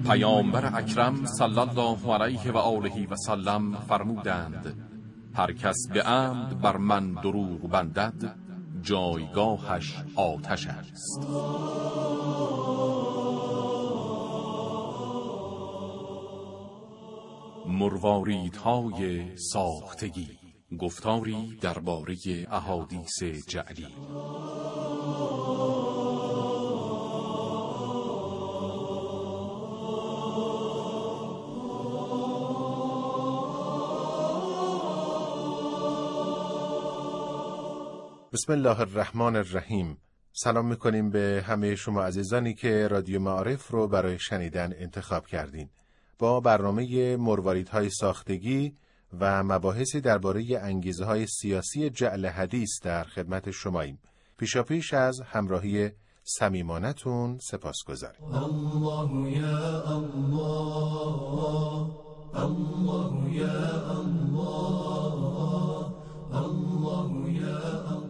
پیامبر اکرم صلی الله علیه و آله و سلم فرمودند: هر کس به عمد بر من دروغ بندد جایگاهش آتش است. مرواریدهای ساختگی، گفتاری درباره احادیث جعلی. بسم الله الرحمن الرحیم. سلام میکنیم به همه شما عزیزانی که رادیو معارف رو برای شنیدن انتخاب کردین. با برنامه مرواریدهای ساختگی و مباحثی درباره انگیزه‌های سیاسی جعل حدیث در خدمت شماییم. پیشاپیش از همراهی صمیمانه‌تون سپاسگزاریم. الله یا الله، الله یا الله، الله یا الله.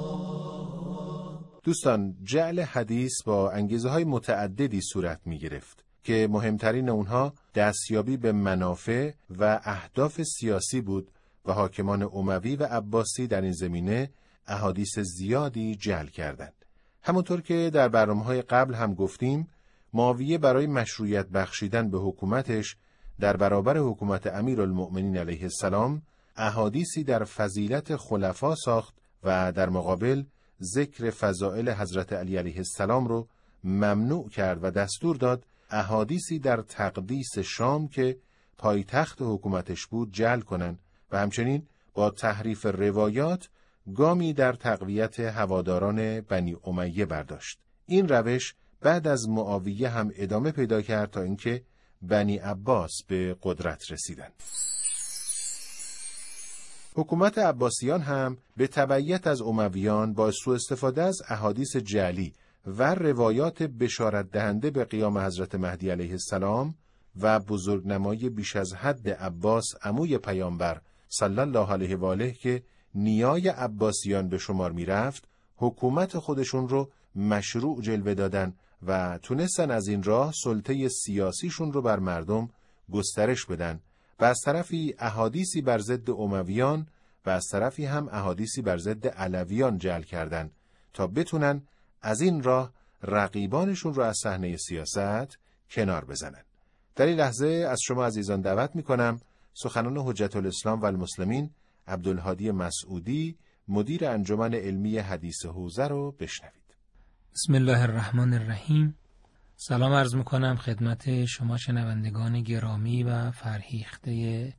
دوستان، جعل حدیث با انگیزه‌های متعددی صورت می‌گرفت که مهمترین اونها دستیابی به منافع و اهداف سیاسی بود و حاکمان اموی و عباسی در این زمینه احادیث زیادی جعل کردند. همونطور که در برنامه‌های قبل هم گفتیم، معاویه برای مشروعیت بخشیدن به حکومتش در برابر حکومت امیرالمؤمنین علیه السلام احادیثی در فضیلت خلفا ساخت و در مقابل ذکر فضائل حضرت علی علیه السلام رو ممنوع کرد و دستور داد احادیثی در تقدیس شام که پایتخت حکومتش بود جعل کنن و همچنین با تحریف روایات گامی در تقویت هواداران بنی امیه برداشت. این روش بعد از معاویه هم ادامه پیدا کرد تا اینکه بنی عباس به قدرت رسیدند. حکومت عباسیان هم به تبعیت از امویان با سوء استفاده از احادیث جعلی و روایات بشارت دهنده به قیام حضرت مهدی علیه السلام و بزرگنمایی بیش از حد عباس عموی پیامبر صلی الله علیه و آله که نیای عباسیان به شمار می رفت، حکومت خودشون رو مشروع جلوه دادن و تونستن از این راه سلطه سیاسیشون رو بر مردم گسترش بدن و از طرفی احادیثی بر ضد امویان و از طرفی هم احادیثی بر ضد علویان جعل کردن تا بتونن از این راه رقیبانشون رو از صحنه سیاست کنار بزنن. در این لحظه از شما عزیزان دعوت میکنم سخنان حجت الاسلام و المسلمین عبدالهادی مسعودی، مدیر انجمن علمی حدیث حوزه رو بشنوید. بسم الله الرحمن الرحیم. سلام عرض میکنم خدمت شما شنوندگان گرامی و فرهیخته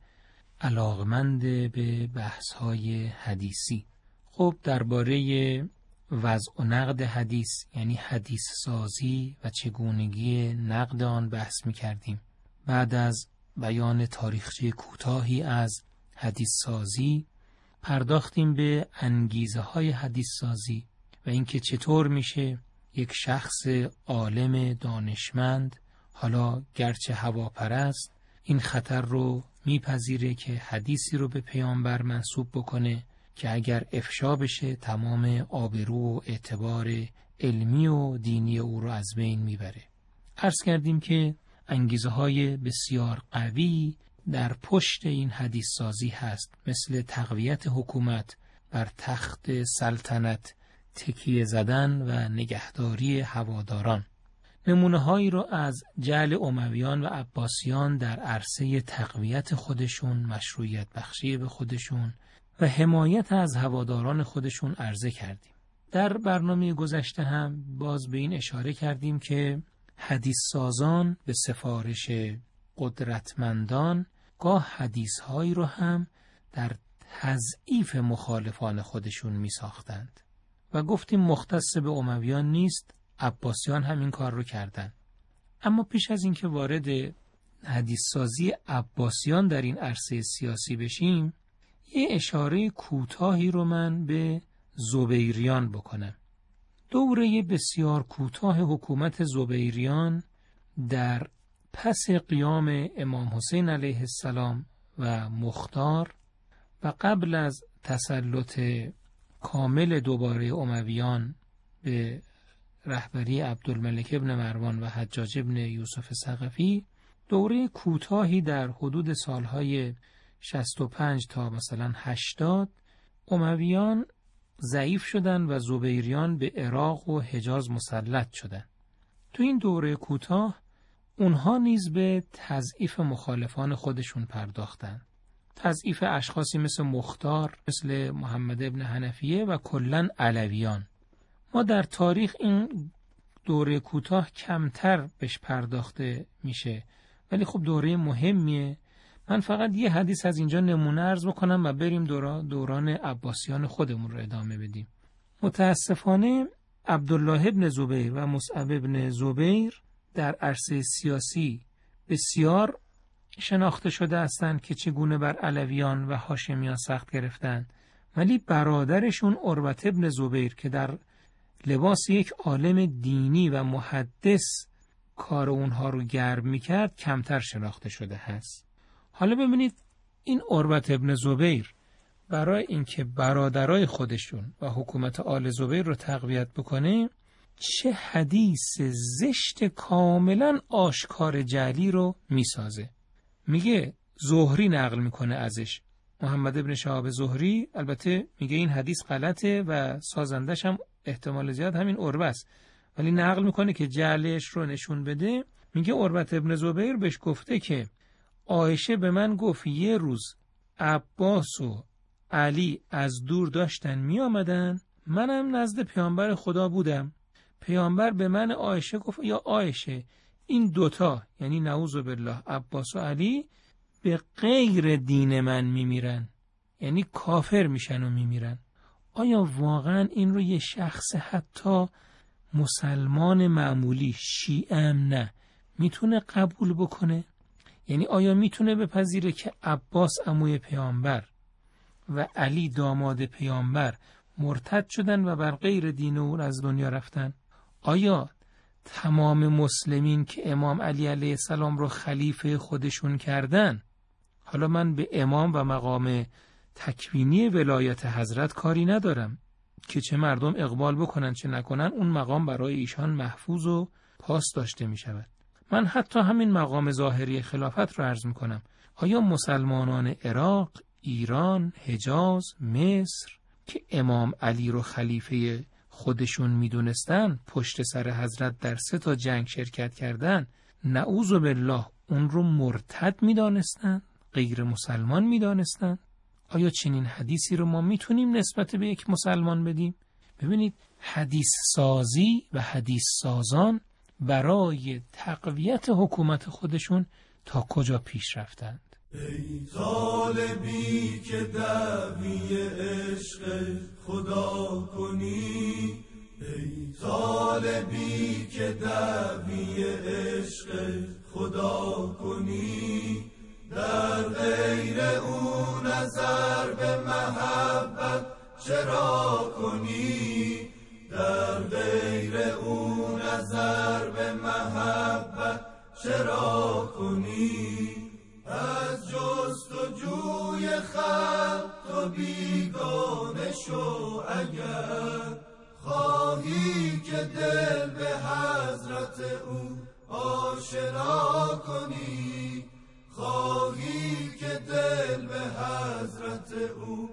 علاقمند به بحث‌های حدیثی. خب درباره وضع و نقد حدیث، یعنی حدیث سازی و چگونگی نقد آن بحث میکردیم. بعد از بیان تاریخچه کوتاهی از حدیث سازی پرداختیم به انگیزه های حدیث سازی و اینکه چطور میشه یک شخص عالم دانشمند، حالا گرچه هواپرست، این خطر رو میپذیره که حدیثی رو به پیامبر منسوب بکنه که اگر افشا بشه تمام آبرو و اعتبار علمی و دینی او رو از بین میبره. عرض کردیم که انگیزه های بسیار قوی در پشت این حدیث سازی هست، مثل تقویت حکومت بر تخت سلطنت، تکیه زدن و نگهداری هواداران. نمونه هایی را از جعل امویان و عباسیان در عرصه تقویت خودشون، مشروعیت بخشی به خودشون و حمایت از هواداران خودشون عرضه کردیم. در برنامه گذشته هم باز به این اشاره کردیم که حدیث سازان به سفارش قدرتمندان گاه حدیث هایی رو هم در تضعیف مخالفان خودشون می ساختند و گفتیم مختص به امویان نیست، عباسیان هم این کار رو کردن. اما پیش از اینکه وارد حدیث سازی عباسیان در این عرصه سیاسی بشیم، یه اشاره کوتاهی رو من به زبیریان بکنم. دوره بسیار کوتاه حکومت زبیریان در پس قیام امام حسین علیه السلام و مختار و قبل از تسلط کامل دوباره امویان به رهبری عبدالملک ابن مروان و حجاج ابن یوسف ثقفی دوره کوتاهی در حدود سالهای 65 تا مثلا 80 امویان ضعیف شدن و زبیریان به عراق و حجاز مسلط شدن. تو این دوره کوتاه اونها نیز به تضعیف مخالفان خودشون پرداختن. تضعیف اشخاصی مثل مختار، مثل محمد ابن حنفیه و کلاً علویان. ما در تاریخ این دوره کوتاه کمتر بهش پرداخته میشه، ولی خب دوره مهمیه. من فقط یه حدیث از اینجا نمونه عرض بکنم و بریم دوران عباسیان خودمون رو ادامه بدیم. متاسفانه عبدالله ابن زبیر و مصعب ابن زبیر در عرصه سیاسی بسیار شناخته شده هستند که چگونه بر علویان و هاشمیان سخت گرفتند، ولی برادرشون عروة ابن زبیر که در لباس یک عالم دینی و محدث کار اونها رو گرم میکرد کمتر شناخته شده هست. حالا ببینید این عروة ابن زبیر برای اینکه برادرای خودشون و حکومت آل زبیر رو تقویت بکنه چه حدیث زشت کاملا آشکار جعلی رو میسازه. میگه زهری نقل میکنه ازش، محمد ابن شهاب زهری، البته میگه این حدیث غلطه و سازندش هم احتمال زیاد همین عروة است، ولی نقل میکنه که جعلش رو نشون بده. میگه عروة ابن زبیر بهش گفته که عایشه به من گفت یه روز عباس و علی از دور داشتن می آمدن، منم نزد پیامبر خدا بودم. پیامبر به من عایشه گفت یا عایشه این دوتا، یعنی نعوذ بالله عباس و علی، به غیر دین من میمیرن، یعنی کافر میشن و میمیرن. آیا واقعا این رو یه شخص حتی مسلمان معمولی، شیعه هم نه، میتونه قبول بکنه؟ یعنی آیا میتونه بپذیره که عباس عموی پیامبر و علی داماد پیامبر مرتد شدن و بر غیر دین او از دنیا رفتن؟ آیا تمام مسلمین که امام علی علیه السلام رو خلیفه خودشون کردن، حالا من به امام و مقام تکوینی ولایت حضرت کاری ندارم که چه مردم اقبال بکنن چه نکنن، اون مقام برای ایشان محفوظ و پاس داشته می شود. من حتی همین مقام ظاهری خلافت رو عرض می کنم. آیا مسلمانان عراق، ایران، حجاز، مصر که امام علی رو خلیفه خودشون می دونستن، پشت سر حضرت در 3 جنگ شرکت کردن، نعوذ بالله اون رو مرتد می دانستن، غیر مسلمان می دانستن؟ آیا چنین حدیثی رو ما میتونیم نسبت به یک مسلمان بدیم؟ ببینید حدیث سازی و حدیث سازان برای تقویت حکومت خودشون تا کجا پیش رفتند. ای طالبی که دعوی عشق خدا کنی، ای طالبی که دعوی عشق خدا کنی، در غیر او نظر به محبت چرا کنی، در غیر او نظر به محبت چرا کنی، از جستجوی خلق تو بیگانه شو اگر خواهی که دل به حضرت او آشنا کنی، خواهی که دل به حضرت او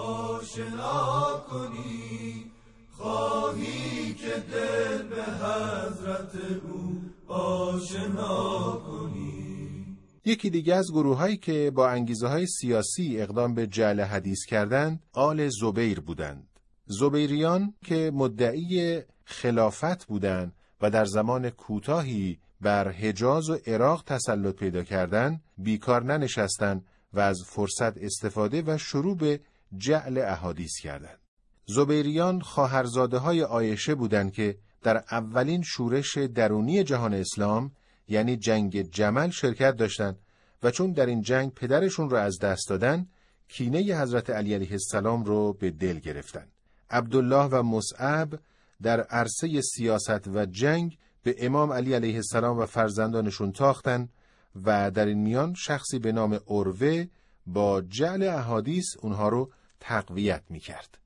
آشنا کنی، خواهی که دل به حضرت او آشنا کنی. یکی دیگه از گروهایی که با انگیزه‌های سیاسی اقدام به جعل حدیث کردند، آل زبیر بودند. زبیریان که مدعی خلافت بودند و در زمان کوتاهی بر حجاز و عراق تسلط پیدا کردند، بیکار ننشستند و از فرصت استفاده و شروع به جعل احادیث کردند. زبیریان خواهرزاده‌های عایشه بودند که در اولین شورش درونی جهان اسلام، یعنی جنگ جمل، شرکت داشتند و چون در این جنگ پدرشون رو از دست دادن، کینه حضرت علی علیه السلام رو به دل گرفتند. عبدالله و مصعب در عرصه سیاست و جنگ به امام علی علیه السلام و فرزندانشون تاختن و در این میان شخصی به نام عروه با جعل احادیث اونها رو تقویت میکرد.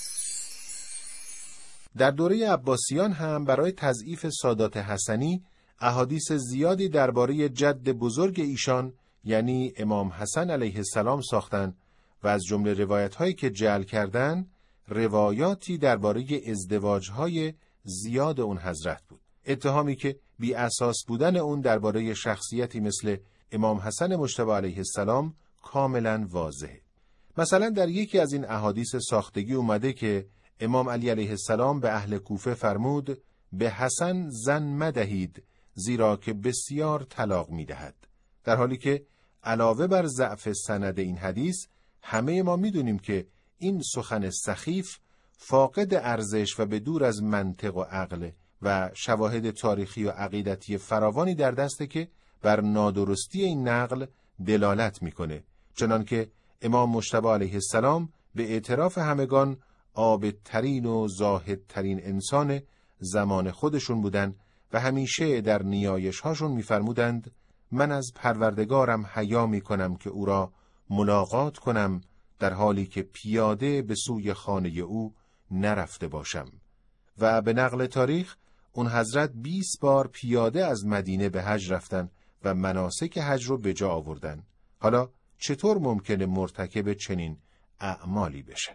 در دوره عباسیان هم برای تضعیف سادات حسنی احادیث زیادی درباره جد بزرگ ایشان یعنی امام حسن علیه السلام ساختند و از جمله روایت‌هایی که جعل کردند روایاتی درباره ازدواج‌های زیاد اون حضرت بود. اتهامی که بی اساس بودن اون درباره شخصیتی مثل امام حسن مجتبی علیه السلام کاملا واضحه. مثلا در یکی از این احادیث ساختگی اومده که امام علی علیه السلام به اهل کوفه فرمود به حسن زن مدهید زیرا که بسیار طلاق میدهد. در حالی که علاوه بر ضعف سند این حدیث همه ما میدونیم که این سخن سخیف فاقد ارزش و به دور از منطق و عقل و شواهد تاریخی و عقیدتی فراوانی در دسته که بر نادرستی این نقل دلالت میکنه، چنانکه امام مجتبی علیه السلام به اعتراف همگان عابدترین و زاهدترین انسان زمان خودشون بودن و همیشه در نیایش هاشون میفرمودند من از پروردگارم حیا میکنم که او را ملاقات کنم در حالی که پیاده به سوی خانه او نرفته باشم. و به نقل تاریخ اون حضرت 20 بار پیاده از مدینه به حج رفتن و مناسک حج رو به جا آوردن. حالا چطور ممکنه مرتکب چنین اعمالی بشه؟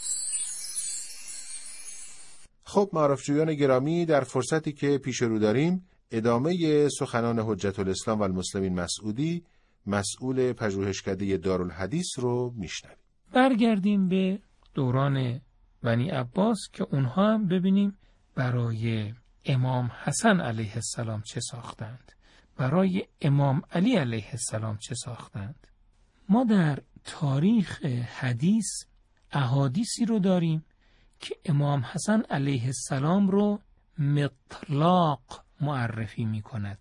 خب معرفجویان گرامی، در فرصتی که پیش رو داریم ادامه سخنان حجت الاسلام و المسلمین مسعودی مسئول پژوهشکده دارالحدیث رو میشنویم. برگردیم به دوران بنی عباس که اونها هم ببینیم برای امام حسن علیه السلام چه ساختند، برای امام علی علیه السلام چه ساختند. ما در تاریخ حدیث احادیثی رو داریم که امام حسن علیه السلام رو مطلاق معرفی می کند.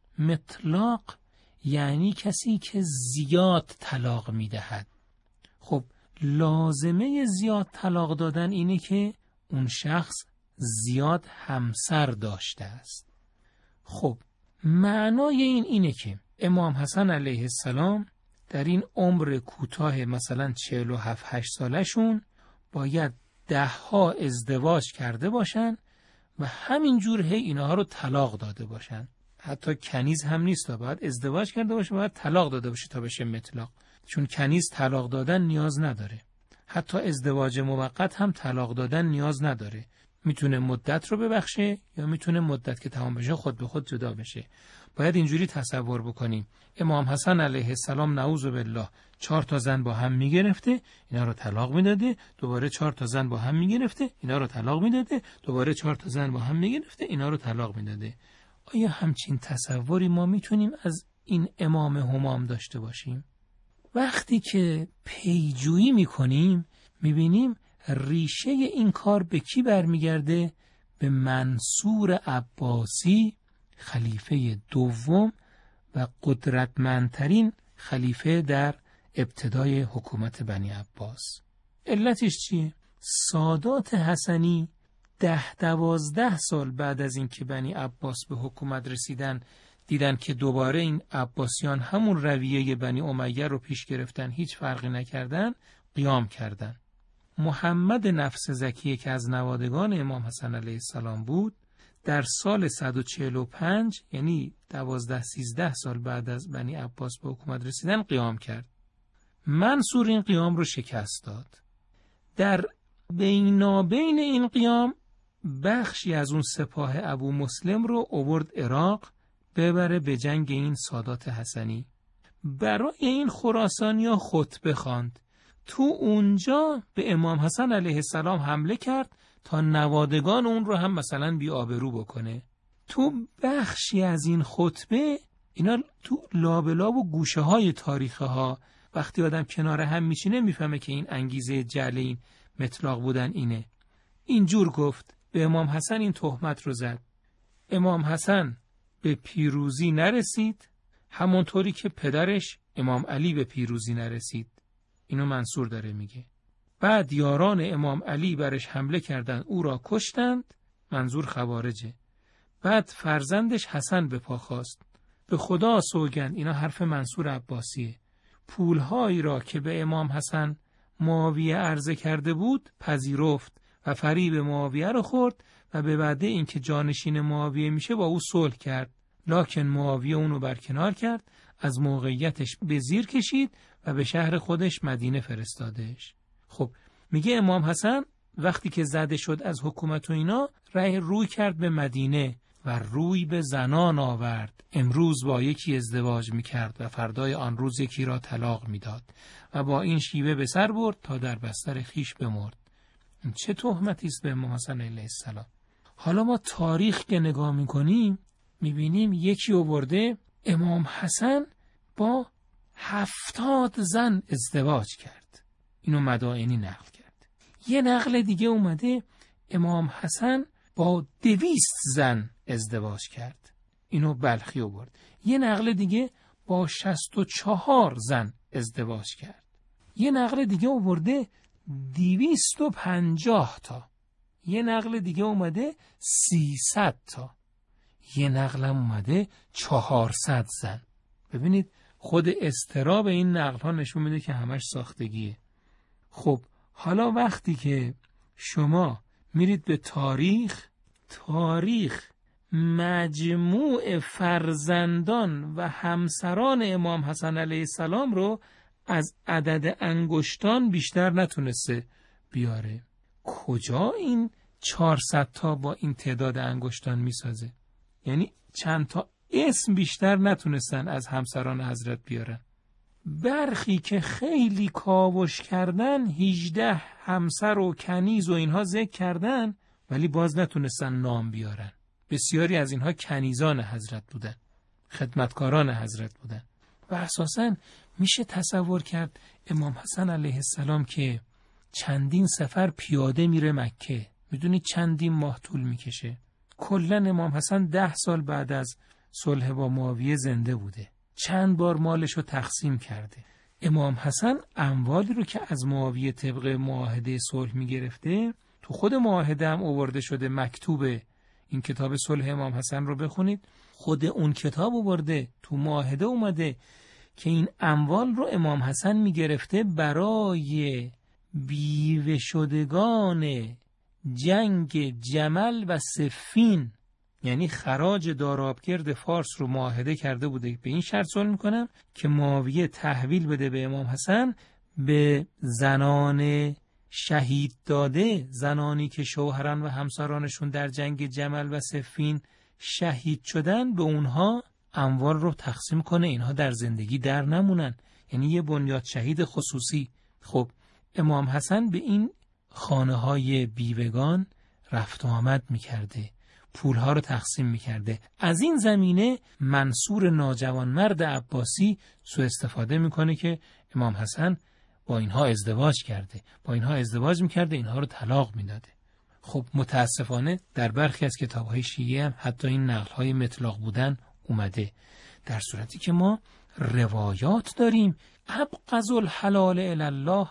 مطلاق یعنی کسی که زیاد طلاق می دهد. خب لازمه زیاد طلاق دادن اینه که اون شخص زیاد همسر داشته است. خب معنای این اینه که امام حسن علیه السلام در این عمر کوتاه مثلا 47-8 سالشون باید 10 ازدواج کرده باشن و همینجور اینها رو طلاق داده باشن. حتی کنیز هم نیست، باید ازدواج کرده باشه، باید طلاق داده باشه تا بشه مطلق، چون کنیز طلاق دادن نیاز نداره. حتی ازدواج موقت هم طلاق دادن نیاز نداره، میتونه مدت رو ببخشه یا میتونه مدت که تمام بشه خود به خود جدا بشه. باید اینجوری تصور بکنیم امام حسن علیه السلام نعوذ بالله 4 تا زن با هم میگرفته، اینا رو طلاق میداده، دوباره 4 تا زن با هم میگرفته، اینا رو طلاق میداده، دوباره 4 تا زن با هم میگرفته، اینا رو طلاق میداده. آیا همچین تصوری ما میتونیم از این امام همام داشته باشیم؟ وقتی که پیجویی میکنیم میبینیم ریشه این کار به کی برمیگرده؟ به منصور عباسی، خلیفه دوم و قدرتمندترین خلیفه در ابتدای حکومت بنی عباس. علتش چیه؟ سادات حسنی 10-12 سال بعد از اینکه بنی عباس به حکومت رسیدن دیدن که دوباره این عباسیان همون رویه بنی امیه رو پیش گرفتن، هیچ فرقی نکردن، قیام کردن. محمد نفس زکیه که از نوادگان امام حسن علیه السلام بود، در سال 145 یعنی 12-13 سال بعد از بنی عباس به حکومت رسیدن قیام کرد. منصور این قیام رو شکست داد. در بینابین این قیام بخشی از اون سپاه ابو مسلم رو آورد عراق ببره به جنگ این سادات حسنی. برای این خراسانیا خطبه خواند. تو اونجا به امام حسن علیه السلام حمله کرد تا نوادگان اون رو هم مثلا بی آبرو بکنه. تو بخشی از این خطبه اینا تو لابلا و گوشه های تاریخه ها وقتی آدم کنار هم میشینه میفهمه که این انگیزه جعل این مطلق بودن اینه. اینجور گفت، به امام حسن این تهمت رو زد. امام حسن به پیروزی نرسید همونطوری که پدرش امام علی به پیروزی نرسید. اینو منصور داره میگه. بعد یاران امام علی برش حمله کردند، او را کشتند، منظور خوارجه. بعد فرزندش حسن به پا خواست. به خدا سوگند، اینا حرف منصور عباسیه، پولهایی را که به امام حسن معاویه عرضه کرده بود پذیرفت و فریب معاویه رو خورد و به وعده اینکه جانشین معاویه میشه با او صلح کرد. لکن معاویه اونو برکنار کرد، از موقعیتش به زیر کشید و به شهر خودش مدینه فرستادش. خب میگه امام حسن وقتی که زده شد از حکومت و اینا، روی کرد به مدینه و روی به زنان آورد. امروز با یکی ازدواج میکرد و فردای آن روز یکی را طلاق میداد و با این شیوه به سر برد تا در بستر خیش بمرد. این چه تهمتی است به امام حسن علیه السلام؟ حالا ما تاریخ که نگاه میکنیم میبینیم یکی آورده امام حسن با 70 زن ازدواج کرد، اینو مدائنی نقل کرد. یه نقل دیگه اومده امام حسن با 200 زن ازدواج کرد، اینو بلخی آورد. یه نقل دیگه با 64 زن ازدواج کرد. یه نقل دیگه آورده 250 تا. یه نقل دیگه اومده 300 تا. یه نقلم اومده 400 زن. ببینید خود اضطراب این نقل ها نشون میده که همش ساختگیه. خب حالا وقتی که شما میرید به تاریخ مجموع فرزندان و همسران امام حسن علیه السلام رو از عدد انگشتان بیشتر نتونسته بیاره. کجا این 400 تا با این تعداد انگشتان میسازه؟ یعنی چند تا اسم بیشتر نتونستن از همسران حضرت بیارن. برخی که خیلی کاوش کردن 18 همسر و کنیز و اینها ذکر کردن، ولی باز نتونستن نام بیارن. بسیاری از اینها کنیزان حضرت بودن، خدمتکاران حضرت بودن. و اساساً میشه تصور کرد امام حسن علیه السلام که چندین سفر پیاده میره مکه، میدونید چندین ماه طول میکشه. کلاً امام حسن 10 سال بعد از صلح با معاویه زنده بوده، چند بار مالشو تقسیم کرده. امام حسن اموالی رو که از معاویه طبق معاهده صلح میگرفته، تو خود معاهده هم آورده شده، مکتوبه. این کتاب صلح امام حسن رو بخونید، خود اون کتاب آورده، تو معاهده اومده که این اموال رو امام حسن میگرفته برای بیوه شدگان جنگ جمل و صفین، یعنی خراج دارابگرد فارس رو معاهده کرده بوده. به این شرط صلح میکنم که معاویه تحویل بده به امام حسن به زنان شهید داده، زنانی که شوهران و همسرانشون در جنگ جمل و صفین شهید شدن، به اونها اموال رو تقسیم کنه، اینها در زندگی در نمونن، یعنی یه بنیاد شهید خصوصی. خب امام حسن به این خانه های بیوگان رفت و آمد میکرده، پولها رو تقسیم میکرده. از این زمینه منصور ناجوانمرد عباسی سوء استفاده میکنه که امام حسن با اینها ازدواج کرده، با اینها ازدواج میکرده، اینها رو طلاق میداده. خب متاسفانه در برخی از کتابهای شیعه هم حتی این نقلهای مطلق بودن اومده، در صورتی که ما روایات داریم ابغض الحلال الی الله،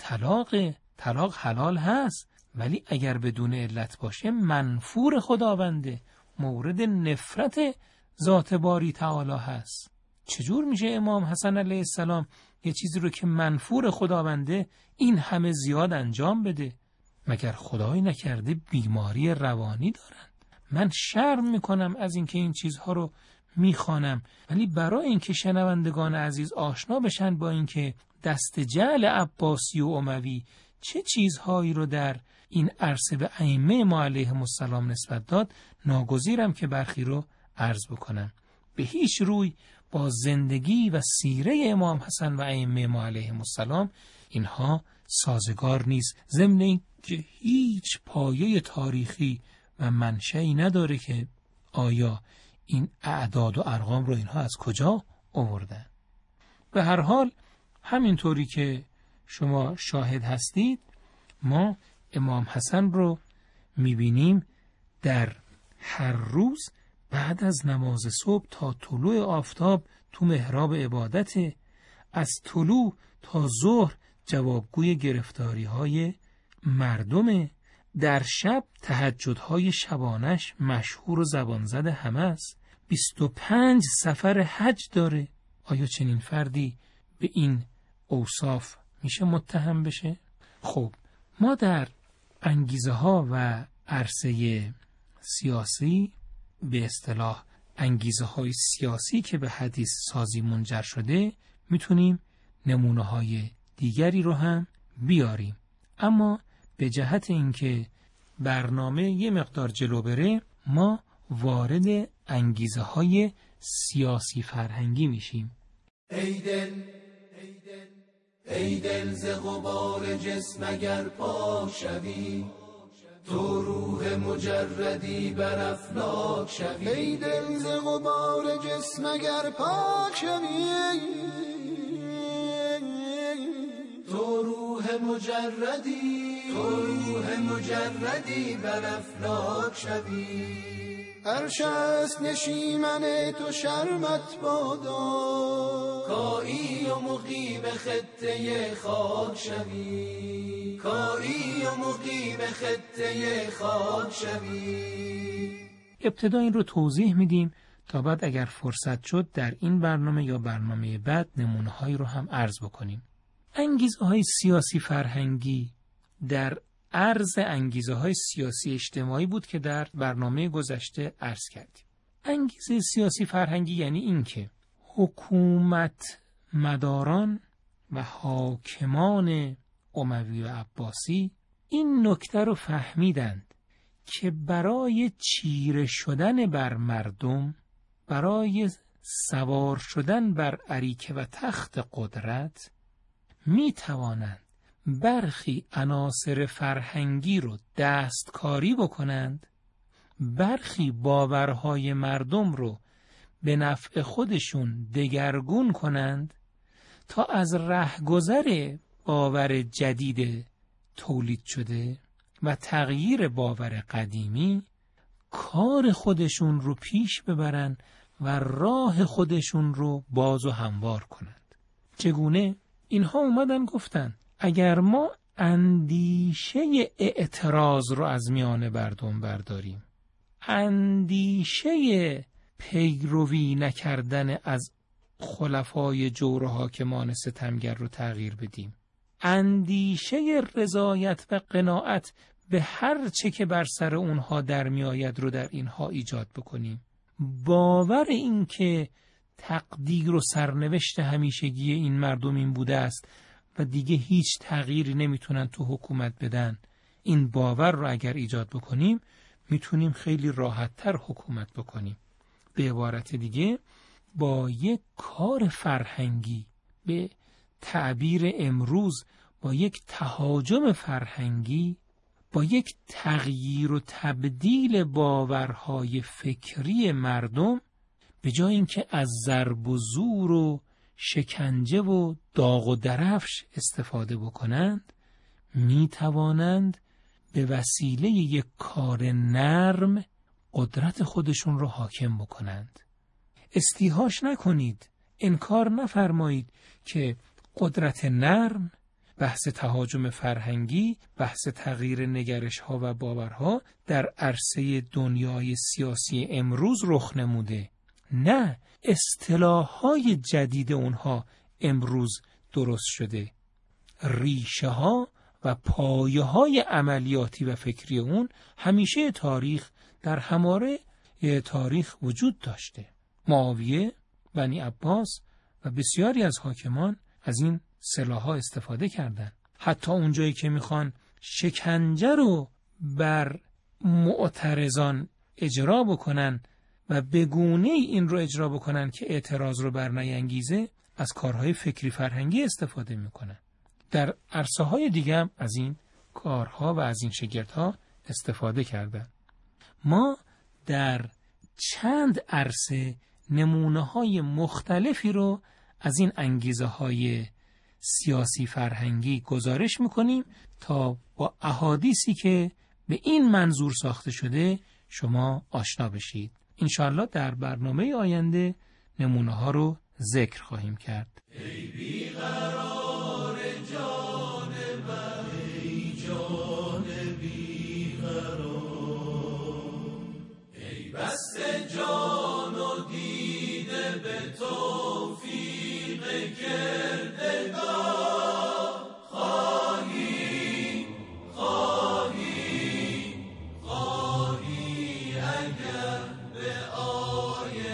طلاق حلال هست، ولی اگر بدون علت باشه منفور خداونده، مورد نفرت ذات باری تعالی هست. چجور میشه امام حسن علیه السلام یه چیزی رو که منفور خداونده این همه زیاد انجام بده؟ مگر خدایی نکرده بیماری روانی دارن؟ من شرم میکنم از اینکه این چیزها رو میخوانم، ولی برای اینکه شنوندگان عزیز آشنا بشن با اینکه دست جعل عباسی و اموی چه چیزهایی رو در این عرصه به ائمه ما علیهم السلام نسبت داد، ناگزیرم که برخی رو عرض بکنم. به هیچ روی با زندگی و سیره امام حسن و ائمه ما علیهم السلام اینها سازگار نیست، ضمن اینکه هیچ پایه تاریخی و منشأی نداره که آیا این اعداد و ارقام رو اینها از کجا آوردن. به هر حال همینطوری که شما شاهد هستید، ما امام حسن رو میبینیم در هر روز بعد از نماز صبح تا طلوع آفتاب تو محراب عبادت، از طلوع تا ظهر جوابگوی گرفتاری‌های مردم، در شب تهجدهای شبانش مشهور و زبان زده همه است، 25 سفر حج داره. آیا چنین فردی به این اوصاف میشه متهم بشه؟ خب ما در انگیزه ها و عرصه سیاسی، به اصطلاح انگیزه‌های سیاسی که به حدیث سازی منجر شده میتونیم نمونه‌های دیگری رو هم بیاریم. اما به جهت اینکه برنامه یه مقدار جلو بره، ما وارد انگیزه‌های سیاسی فرهنگی میشیم. ای دل ز غبار جسم اگر پاک شوی، تو روح مجردی بر افلاک شوی. ای دل ز غبار جسم اگر پاک شوی، تو روح مجردی بر افلاک شوی. عرش است نشیمن تو شرمت بادا، کایی و مقیم خطه خاک شوی. کایی و مقیم خطه خاک شوی. ابتدا این رو توضیح میدیم تا بعد اگر فرصت شد در این برنامه یا برنامه بعد نمونه‌هایی رو هم عرض بکنیم. انگیزه‌های سیاسی فرهنگی در عرض انگیزه‌های سیاسی اجتماعی بود که در برنامه گذشته عرض کردیم. انگیزه سیاسی فرهنگی یعنی این که حکومت مداران و حاکمان اموی و عباسی این نکته رو فهمیدند که برای چیره شدن بر مردم، برای سوار شدن بر اریکه و تخت قدرت، می توانند برخی عناصر فرهنگی رو دستکاری بکنند، برخی باورهای مردم رو به نفع خودشون دگرگون کنند تا از رهگذر باور جدید تولید شده و تغییر باور قدیمی کار خودشون رو پیش ببرن و راه خودشون رو باز و هموار کنند. چگونه؟ اینها اومدن گفتن اگر ما اندیشه اعتراض رو از میان مردم برداریم، اندیشه پیروی نکردن از خلفای جور و حاکمان ستمگر رو تغییر بدیم، اندیشه رضایت و قناعت به هر چه که بر سر اونها در می آید رو در اینها ایجاد بکنیم، باور این که تقدیر و سرنوشت همیشگی این مردم این بوده است و دیگه هیچ تغییری نمیتونن تو حکومت بدن، این باور رو اگر ایجاد بکنیم میتونیم خیلی راحت‌تر حکومت بکنیم. به عبارت دیگه با یک کار فرهنگی، به تعبیر امروز با یک تهاجم فرهنگی، با یک تغییر و تبدیل باورهای فکری مردم، به جای اینکه از ضرب و زور و شکنجه و داغ و درفش استفاده بکنند، می توانند به وسیله یک کار نرم قدرت خودشون رو حاکم بکنند. استیحاش نکنید، انکار نفرمایید که قدرت نرم، بحث تهاجم فرهنگی، بحث تغییر نگرش‌ها و باورها در عرصه دنیای سیاسی امروز رخ نموده. نه، اصطلاح‌های جدید اونها امروز درست شده. ریشه ها و پایه های عملیاتی و فکری اون همیشه تاریخ در هماره تاریخ وجود داشته. معاویه، بنی عباس و بسیاری از حاکمان از این سلاح‌ها استفاده کردن. حتی اونجایی که میخوان شکنجه رو بر معترضان اجرا بکنن و بگونه این رو اجرا بکنن که اعتراض رو بر نینگیزه، از کارهای فکری فرهنگی استفاده میکنن. در عرصه‌های دیگه هم از این کارها و از این شگردها استفاده کردن. ما در چند عرصه نمونه‌های مختلفی رو از این انگیزه‌های سیاسی فرهنگی گزارش میکنیم تا با احادیثی که به این منظور ساخته شده شما آشنا بشید. انشاءالله در برنامه آینده نمونه‌ها رو ذکر خواهیم کرد. ای بیقرار جان من، ای جان بیقرار، ای بسته جان و دیده به توفیق کردگار، خواهی اگر به آیه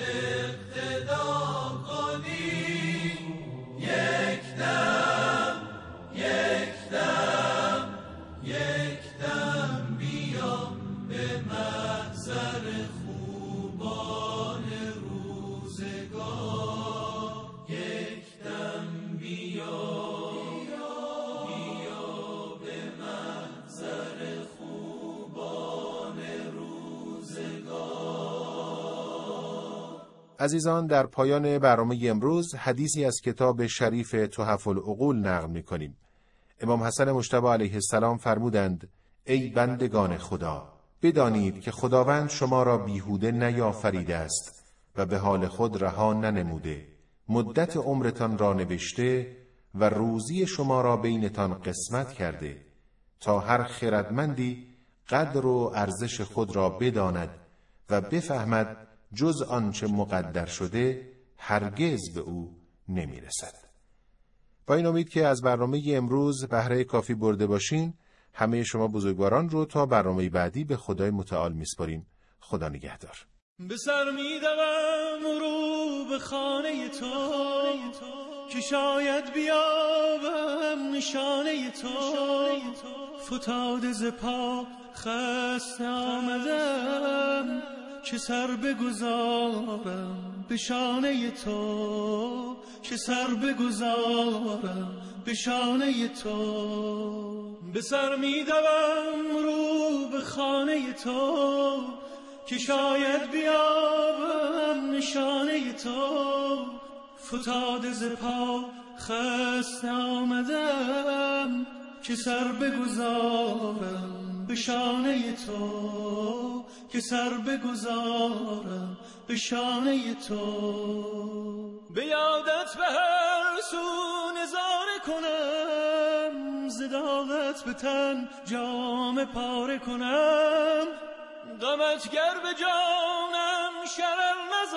عزیزان، در پایان برنامه امروز حدیثی از کتاب شریف تحف العقول نقل می‌کنیم. امام حسن مجتبی علیه السلام فرمودند: ای بندگان خدا، بدانید که خداوند شما را بیهوده نیافریده است و به حال خود رها ننموده. مدت عمرتان را نوشته و روزی شما را بینتان قسمت کرده تا هر خردمندی قدر و ارزش خود را بداند و بفهمد جز آنچه مقدر شده هرگز به او نمیرسد. با این امید که از برنامه امروز بهره کافی برده باشین، همه شما بزرگواران رو تا برنامه بعدی به خدای متعال میسپاریم. خدا نگهدار. به سر میدوم رو به خانه تو که شاید بیابم نشانه تو. فتاده ز پا خسته آمدم که سر بگذارم به شانه تو، که سر بگذارم به شانه تو. به سر میدوم رو به خانه تو که شاید بیابم نشانه تو. فتاده ز پا خسته آمدم که سر بگذارم به شانه تو، که سر بگذارم به شانه تو. به یادت به هر سو نظاره کنم، زداغت به تن جام پاره کنم. غمت گر به جانم شرر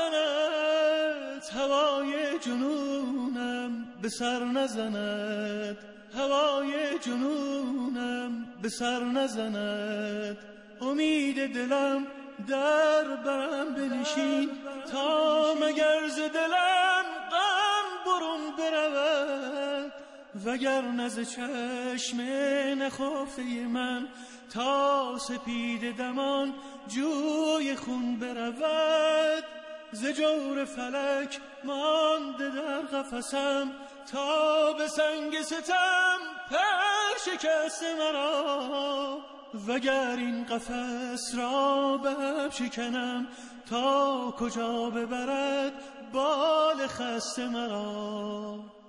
نزند، هوای جنونم به سر نزند، هوای جنونم به سر نزند. امید دلم در برم بنشین تا مگر ز دلم غم برون برود. وگر نز چشم نخافته من تا سپید دمان جوی خون برود. ز جور فلک مانده در قفسم تا به سنگ ستم پر شکسته مرا. وگر این قفس را به هم شکنم تا کجا ببرد بال خسته مرا.